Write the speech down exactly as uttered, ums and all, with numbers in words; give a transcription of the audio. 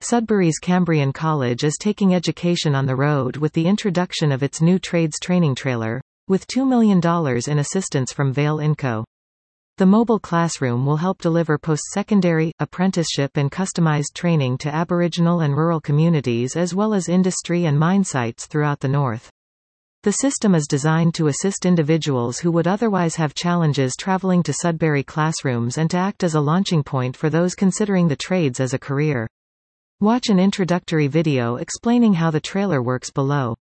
Sudbury's Cambrian College is taking education on the road with the introduction of its new trades training trailer, with two million dollars in assistance from Vale Inco. The mobile classroom will help deliver post-secondary, apprenticeship and customized training to Aboriginal and rural communities as well as industry and mine sites throughout the north. The system is designed to assist individuals who would otherwise have challenges traveling to Sudbury classrooms and to act as a launching point for those considering the trades as a career. Watch an introductory video explaining how the trailer works below.